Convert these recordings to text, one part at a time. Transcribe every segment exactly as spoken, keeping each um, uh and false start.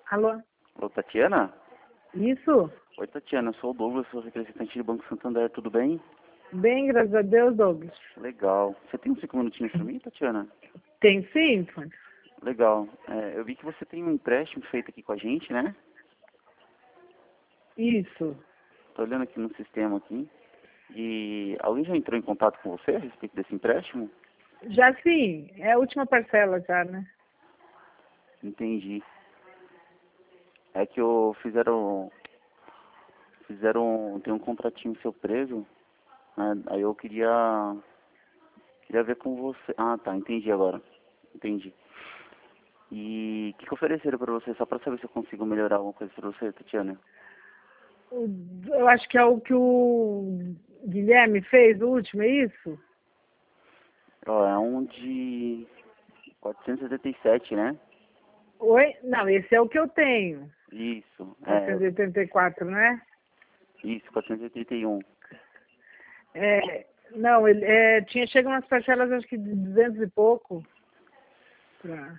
Alô? Ô, Tatiana? Isso? Oi, Tatiana, eu sou o Douglas, sou representante do Banco Santander, tudo bem? Bem, graças a Deus, Douglas. Legal. Você tem uns cinco minutinhos para mim, Tatiana? Tem sim, Fone. Legal. É, eu vi que você tem um empréstimo feito aqui com a gente, né? Isso. Tô olhando aqui no sistema aqui. E alguém já entrou em contato com você a respeito desse empréstimo? Já sim, é a última parcela já, né? Entendi. É que eu fizeram... Fizeram... Tem um contratinho seu preso, né? Aí eu queria... Queria ver com você... Ah, tá, entendi agora. Entendi. E o que, que ofereceram para você, só para saber se eu consigo melhorar alguma coisa para você, Tatiana? O- Eu acho que é o que o Guilherme fez, o último, é isso? Ó, é um de quatrocentos e setenta e sete, né? Oi? Não, esse é o que eu tenho. Isso, é, quatrocentos e oitenta e quatro, né? isso, quatrocentos e oitenta e um. É, não, ele é, tinha chegado umas parcelas, acho que de duzentos e pouco. Pra...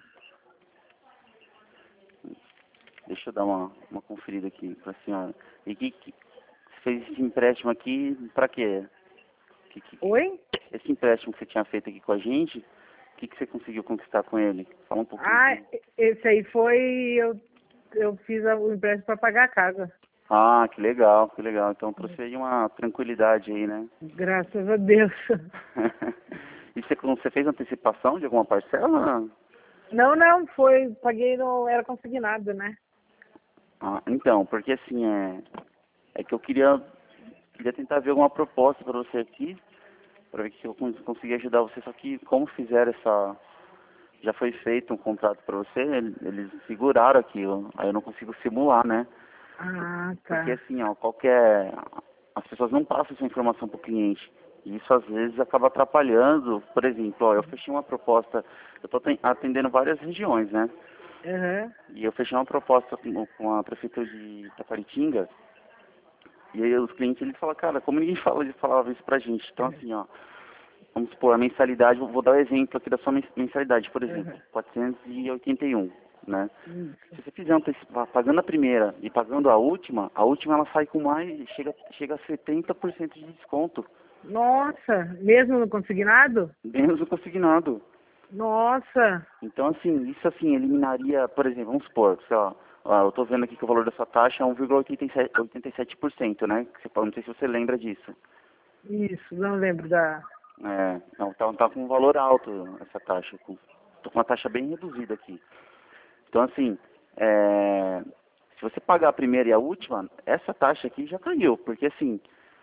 Deixa eu dar uma, uma conferida aqui para a senhora. E que, que você fez esse empréstimo aqui para quê? Que, que, que- Oi? esse empréstimo que você tinha feito aqui com a gente, o que, que você conseguiu conquistar com ele? Fala um pouquinho. Ah, Aqui. esse aí foi, eu, eu fiz a- o empréstimo para pagar a casa. Ah, que legal, que legal. Então trouxe aí uma tranquilidade aí, né? Graças a Deus. E você, você fez antecipação de alguma parcela? Não, não, foi, paguei, não era consignado, né? Ah, então, porque assim, é, é que eu queria, queria tentar ver alguma proposta para você aqui, para ver se eu cons- conseguir ajudar você, só que como fizeram essa, já foi feito um contrato para você, ele- eles seguraram aquilo, aí eu não consigo simular, né? Ah, Porque tá. assim, ó, qualquer, as pessoas não passam essa informação para o cliente, e isso às vezes acaba atrapalhando, por exemplo, ó, eu fechei uma proposta, eu estou atendendo várias regiões, né? Aham. E eu fechei uma proposta com, com a prefeitura de Itaparitinga. E aí os clientes eles falam, cara, como ninguém fala, falava isso pra gente. Então assim, ó, vamos supor, a mensalidade, vou vou dar o exemplo aqui da sua mens- mensalidade, por exemplo, Aham. quatrocentos e oitenta e um, né? Isso. Se você fizer um antecipa- pagando a primeira e pagando a última, a última ela sai com mais, chega, chega a setenta por cento de desconto, Nossa, mesmo no consignado? menos o consignado. Nossa. Então, assim, isso assim eliminaria, por exemplo, vamos supor, sei lá, ó, eu estou vendo aqui que o valor da sua taxa é um vírgula oitenta e sete oitenta e sete por cento, né? Que você fala, não sei se você lembra disso. Isso, não lembro da... É, não, tá, tá com um valor alto essa taxa. Com, tô com uma taxa bem reduzida aqui. Então, assim, é, se você pagar a primeira e a última, essa taxa aqui já caiu, porque assim,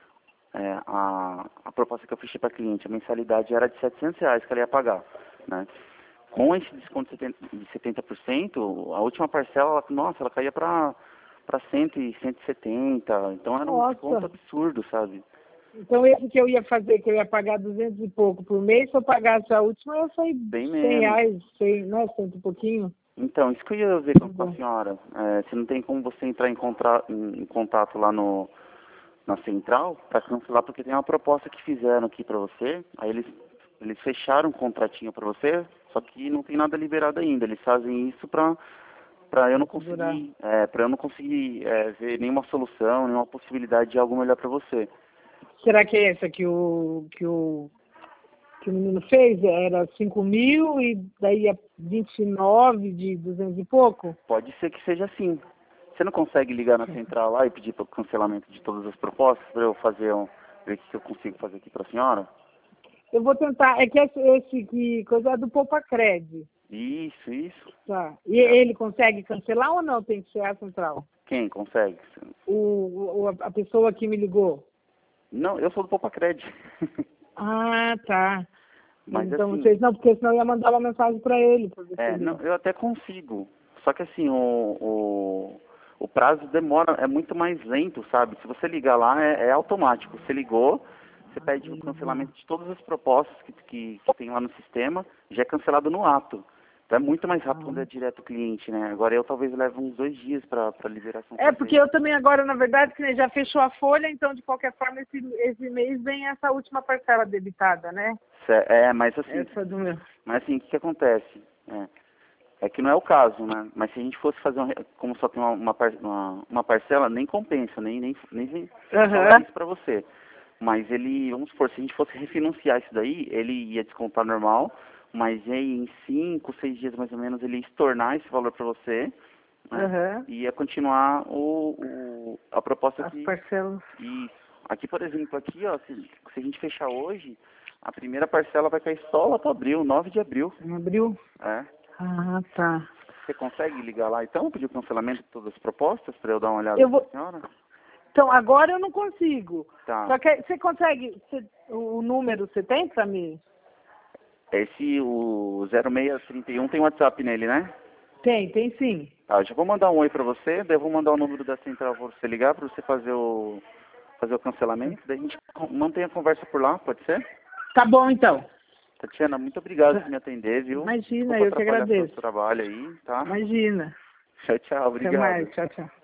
é, a, a proposta que eu fechei para cliente, a mensalidade era de setecentos reais que ela ia pagar, né? Com esse desconto de setenta de setenta por cento, a última parcela, ela, nossa, ela caía para para cem, cento e setenta, então era um desconto Nossa. absurdo, sabe? Então esse que eu ia fazer, que eu ia pagar duzentos e pouco por mês, se eu pagasse a última, eu saí Bem cem menos. reais, cem, né, cento e pouquinho. Então, isso que eu ia ver com com a Uhum. senhora. É, se não tem como você entrar em, contra, em, em contato lá no, na central para cancelar, porque tem uma proposta que fizeram aqui para você. Aí eles, eles fecharam um contratinho para você, só que não tem nada liberado ainda. Eles fazem isso para para eu não Segurar. conseguir, é, para eu não conseguir é, ver nenhuma solução, nenhuma possibilidade de algo melhor para você. Será que é essa que o, que o, que o menino fez? Era cinco mil e daí a vinte e nove de duzentos e pouco? Pode ser que seja assim. Você não consegue ligar na central lá e pedir para o cancelamento de todas as propostas para eu fazer um, ver o que eu consigo fazer aqui para a senhora? Eu vou tentar, é que esse, esse que coisa é do Poupa Cred, Isso, isso. tá? E É. ele consegue cancelar ou não? Tem que ser a central? Quem consegue? O, o, a pessoa que me ligou. Não, eu sou do Popacred. Ah, tá. Mas Então assim, vocês não, porque senão eu ia mandar uma mensagem para ele, para ver se é, não, ele... eu até consigo. Só que assim, o, o, o prazo demora, é muito mais lento, sabe? Se você ligar lá, é, é automático. Você ligou, você pede o cancelamento de todas as propostas que, que, que tem lá no sistema, já é cancelado no ato. Então é muito mais rápido quando é direto o cliente, né? Agora eu talvez leve uns dois dias para a liberação É, fazer. porque eu também agora, na verdade, que nem já fechou a folha, então de qualquer forma esse, esse mês vem essa última parcela debitada, né? Cé- É, mas assim, Essa do meu. mas assim, o que, que acontece? É, É que não é o caso, né? Mas se a gente fosse fazer, um, como só tem uma, uma, par- uma, uma parcela, nem compensa, nem, nem, nem falar Aham. isso pra você. Mas ele, vamos supor, se a gente fosse refinanciar isso daí, ele ia descontar normal, mas aí em cinco, seis dias mais ou menos, ele ia estornar esse valor pra você, né? Aham. E ia continuar o, o, a proposta As que... parcelas. Isso. Aqui, por exemplo, aqui, ó, se, se a gente fechar hoje, a primeira parcela vai cair só lá para abril, nove de abril. Em abril? É. Ah, tá. Você consegue ligar lá então, pedir o cancelamento de todas as propostas para eu dar uma olhada Eu com vou... a senhora? Então, agora eu não consigo. Tá. Só que você consegue... Você... O número você tem pra mim? Esse, o zero seis trinta e um tem WhatsApp nele, né? Tem, tem sim. Tá, eu já vou mandar um oi para você, daí eu vou mandar o número da central para você ligar, para você fazer o, fazer o cancelamento, daí a gente con- mantém a conversa por lá, pode ser? Tá bom, então. Tatiana, muito obrigado por me atender, viu? Imagina, Desculpa eu que atrapalhar seu agradeço. trabalho aí, tá? Imagina. Tchau, tchau, Até obrigado. mais. Tchau, tchau.